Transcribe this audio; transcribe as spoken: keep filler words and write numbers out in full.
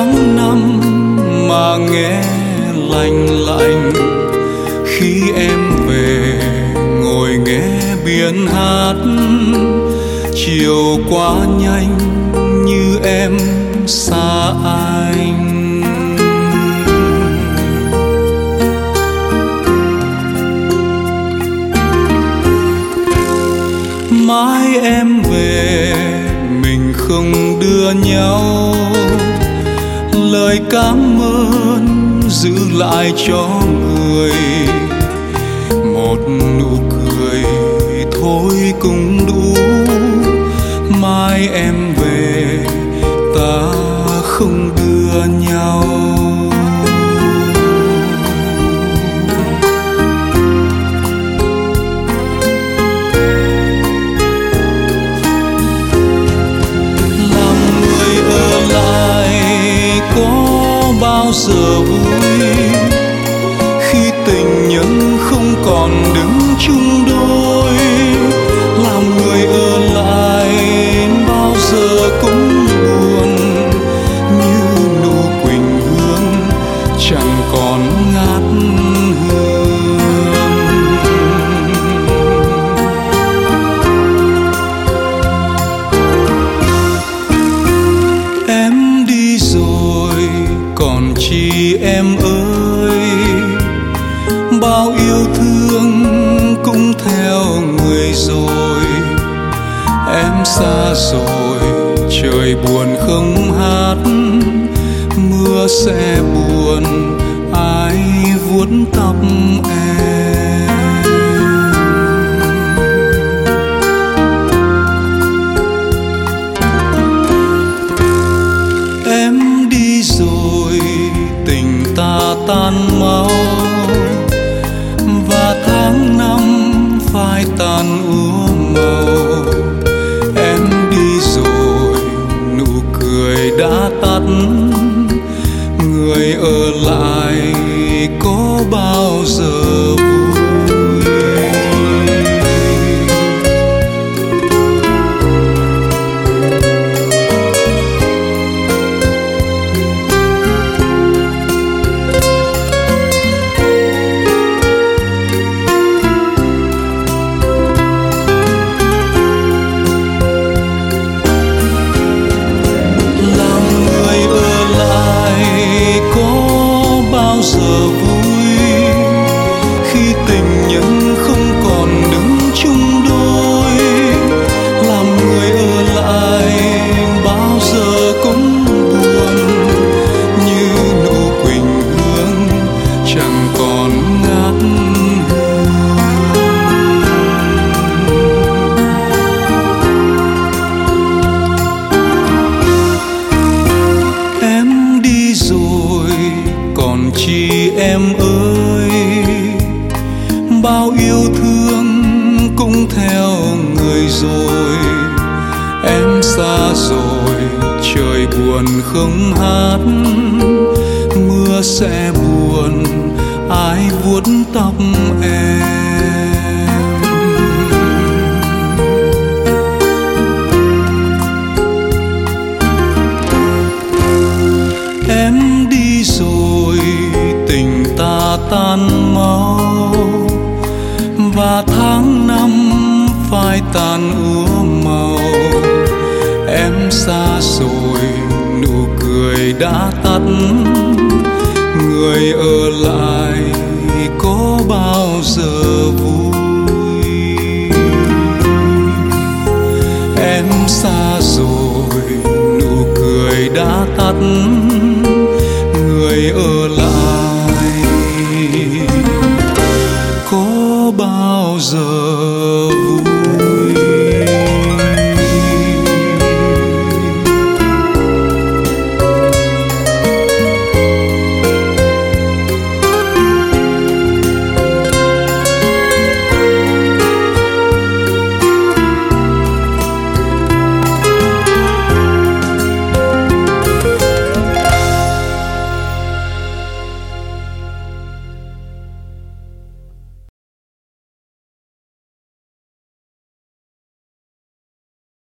tháng năm mà nghe lành lạnh. Khi em về ngồi nghe biển hát, chiều quá nhanh như em xa anh. Mai em về mình không đưa nhau lời cảm ơn giữ lại cho người. Một nụ cười thôi cũng đủ. Mai em về ta không đưa nhau. Bao giờ vui khi tình nhân không còn đứng chung đôi. Làm người ở lại bao giờ cũng buồn, như nụ quỳnh hương chẳng còn ngát hương. Em đi rồi còn chi em ơi, bao yêu thương cũng theo người rồi. Em xa rồi trời buồn không hát, mưa sẽ buồn ai vuốt tóc em. Em đi rồi tình ta tan mau, và tháng năm phai tàn úa màu. Em đi rồi nụ cười đã tắt, người ở lại có bao giờ vui. Giờ vui khi tình nhân không còn đứng chung đôi. Làm người ở lại bao giờ cũng buồn, như nụ quỳnh hương chẳng còn ngát hương. Em đi rồi còn chi em ơi, bao yêu thương cũng theo người rồi. Em xa rồi trời buồn không hát, mưa sẽ buồn ai vuốt tóc em. Em đi rồi tình ta tan mau, và tháng năm phai tàn úa màu. Em xa rồi nụ cười đã tắt, người ở lại có bao giờ vui. Em xa rồi nụ cười đã tắt,